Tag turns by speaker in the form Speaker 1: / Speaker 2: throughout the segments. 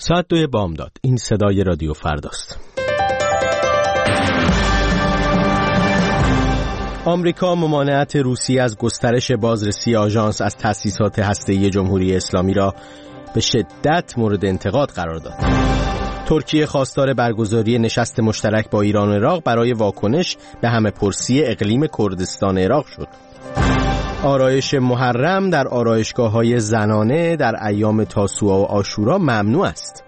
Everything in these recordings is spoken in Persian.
Speaker 1: ساعت 2 بامداد. این صدای رادیو فرداست. آمریکا ممانعت روسیه از گسترش بازرسی آژانس از تأسیسات هسته‌ای جمهوری اسلامی را به شدت مورد انتقاد قرار داد. ترکیه خواستار برگزاری نشست مشترک با ایران و عراق برای واکنش به همه‌پرسی اقلیم کردستان عراق شد. آرایش محرم در آرایشگاه‌های زنانه در ایام تاسوعا و عاشورا ممنوع است.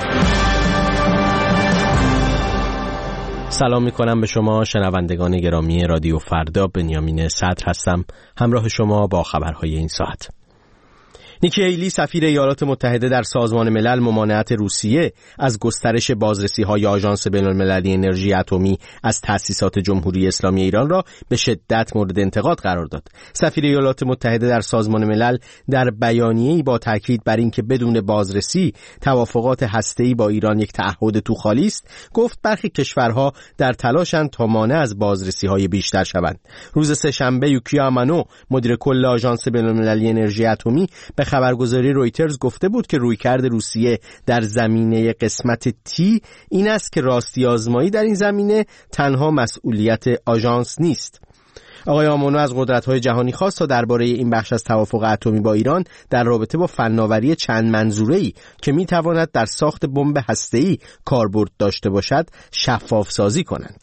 Speaker 1: سلام می‌کنم به شما شنوندگان گرامی رادیو فردا. بنیامین صدر هستم، همراه شما با خبرهای این ساعت. نیکی هیلی سفیر ایالات متحده در سازمان ملل ممانعت روسیه از گسترش بازرسی‌های آژانس بین‌المللی انرژی اتمی از تأسیسات جمهوری اسلامی ایران را به شدت مورد انتقاد قرار داد. سفیر ایالات متحده در سازمان ملل در بیانیه‌ای با تاکید بر اینکه بدون بازرسی توافقات هسته‌ای با ایران یک تعهد توخالی است، گفت برخی کشورها در تلاشند تا مانع از بازرسی‌های بیشتر شوند. روز سه‌شنبه یوکیا امانو، مدیر کل آژانس بین‌المللی انرژی اتمی، به خبرگزاری رویترز گفته بود که رویکرد روسیه در زمینه قسمت تی این است که راستی آزمایی در این زمینه تنها مسئولیت آژانس نیست. آقای آمونو از قدرت‌های جهانی خواست تا درباره این بخش از توافق اتمی با ایران در رابطه با فناوری چند منظوره‌ای که می‌تواند در ساخت بمب هسته‌ای کاربرد داشته باشد شفاف سازی کنند.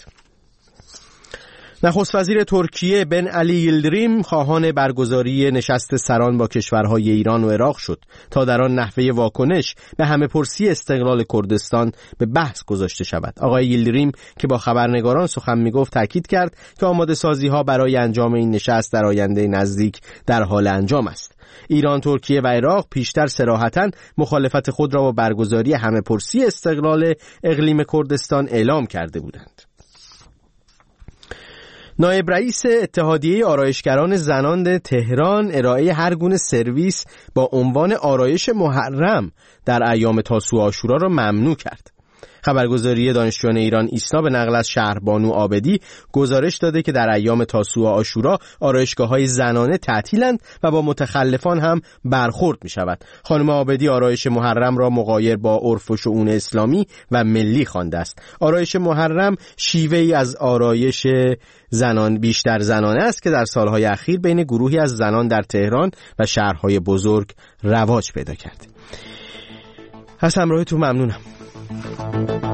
Speaker 1: نخست وزیر ترکیه بن علی یلدریم خواهان برگزاری نشست سران با کشورهای ایران و عراق شد تا در آن نحوه واکنش به همه‌پرسی استقلال کردستان به بحث گذاشته شود. آقای یلدریم که با خبرنگاران سخن می‌گفت تاکید کرد که آماده سازی‌ها برای انجام این نشست در آینده نزدیک در حال انجام است. ایران، ترکیه و عراق پیشتر صراحتاً مخالفت خود را با برگزاری همه‌پرسی استقلال اقلیم کردستان اعلام کرده بودند. نایب رئیس اتحادیه آرایشگران زنان تهران ارائه هر گونه سرویس با عنوان آرایش محرم در ایام تاسوعا و عاشورا را ممنوع کرد. خبرگزاری دانشجویان ایران ایسنا به نقل از شهربانو عابدی گزارش داده که در ایام تاسوعا و عاشورا آرایشگاه‌های زنانه تعطیلند و با متخلفان هم برخورد می‌شود. خانم عابدی آرایش محرم را مغایر با عرف و شؤون اسلامی و ملی خوانده است. آرایش محرم شیوه‌ای از آرایش زنان بیشتر زنانه است که در سالهای اخیر بین گروهی از زنان در تهران و شهرهای بزرگ رواج پیدا کرده. از همراهیتون ممنونم.